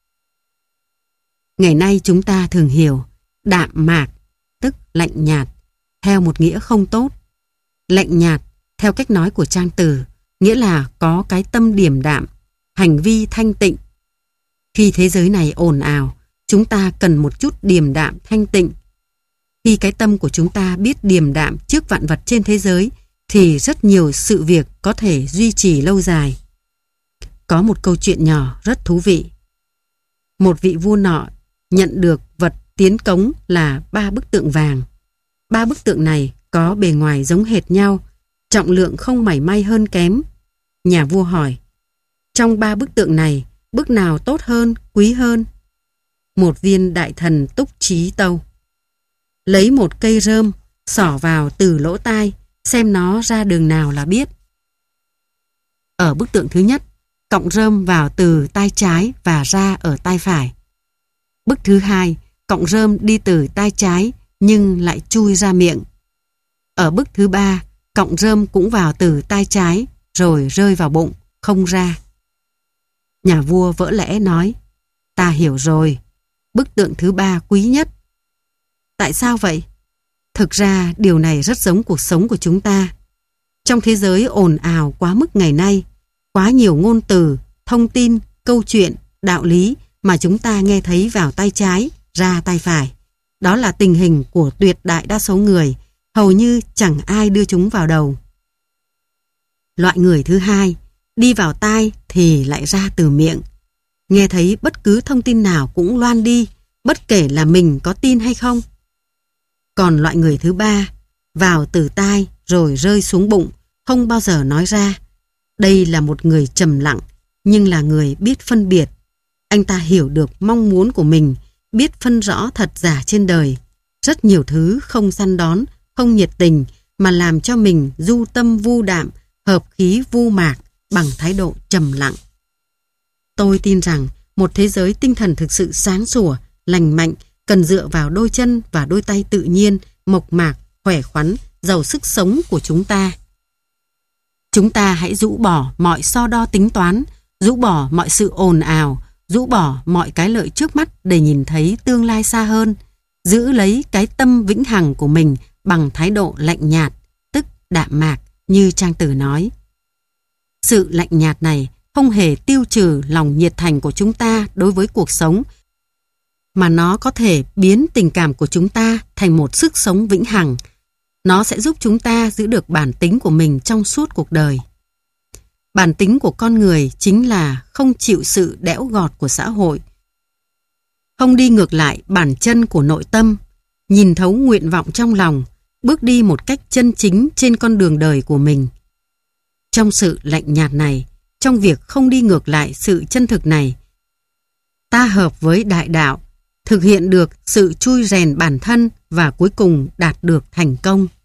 Ngày nay chúng ta thường hiểu đạm mạc, tức lạnh nhạt, theo một nghĩa không tốt. Lạnh nhạt, theo cách nói của Trang Tử, nghĩa là có cái tâm điềm đạm, hành vi thanh tịnh. Khi thế giới này ồn ào, chúng ta cần một chút điềm đạm thanh tịnh. Khi cái tâm của chúng ta biết điềm đạm trước vạn vật trên thế giới, thì rất nhiều sự việc có thể duy trì lâu dài. Có một câu chuyện nhỏ rất thú vị. Một vị vua nọ nhận được vật tiến cống là ba bức tượng vàng. Ba bức tượng này có bề ngoài giống hệt nhau, trọng lượng không mảy may hơn kém. Nhà vua hỏi: trong ba bức tượng này, bức nào tốt hơn, quý hơn? Một viên đại thần túc trí tâu: lấy một cây rơm, xỏ vào từ lỗ tai, xem nó ra đường nào là biết. Ở bức tượng thứ nhất, cọng rơm vào từ tai trái và ra ở tai phải. Bức thứ hai, cọng rơm đi từ tai trái nhưng lại chui ra miệng. Ở bức thứ ba, cọng rơm cũng vào từ tai trái rồi rơi vào bụng, không ra. Nhà vua vỡ lẽ nói: ta hiểu rồi, bức tượng thứ ba quý nhất. Tại sao vậy? Thực ra điều này rất giống cuộc sống của chúng ta. Trong thế giới ồn ào quá mức ngày nay, quá nhiều ngôn từ, thông tin, câu chuyện, đạo lý mà chúng ta nghe thấy vào tay trái, ra tay phải. Đó là tình hình của tuyệt đại đa số người, hầu như chẳng ai đưa chúng vào đầu. Loại người thứ hai, đi vào tai thì lại ra từ miệng. Nghe thấy bất cứ thông tin nào cũng loan đi, bất kể là mình có tin hay không. Còn loại người thứ ba, vào từ tai rồi rơi xuống bụng, không bao giờ nói ra. Đây là một người trầm lặng, nhưng là người biết phân biệt. Anh ta hiểu được mong muốn của mình, biết phân rõ thật giả trên đời. Rất nhiều thứ không săn đón, không nhiệt tình, mà làm cho mình du tâm vu đạm, hợp khí vu mạc bằng thái độ trầm lặng. Tôi tin rằng một thế giới tinh thần thực sự sáng sủa, lành mạnh, cần dựa vào đôi chân và đôi tay tự nhiên, mộc mạc, khỏe khoắn, giàu sức sống của chúng ta. Chúng ta hãy rũ bỏ mọi so đo tính toán, rũ bỏ mọi sự ồn ào, rũ bỏ mọi cái lợi trước mắt để nhìn thấy tương lai xa hơn, giữ lấy cái tâm vĩnh hằng của mình bằng thái độ lạnh nhạt, tức đạm mạc như Trang Tử nói. Sự lạnh nhạt này không hề tiêu trừ lòng nhiệt thành của chúng ta đối với cuộc sống, mà nó có thể biến tình cảm của chúng ta thành một sức sống vĩnh hằng. Nó sẽ giúp chúng ta giữ được bản tính của mình trong suốt cuộc đời. Bản tính của con người chính là không chịu sự đẽo gọt của xã hội, không đi ngược lại bản chân của nội tâm, nhìn thấu nguyện vọng trong lòng, bước đi một cách chân chính trên con đường đời của mình. Trong sự lạnh nhạt này, trong việc không đi ngược lại sự chân thực này, ta hợp với đại đạo, thực hiện được sự chui rèn bản thân và cuối cùng đạt được thành công.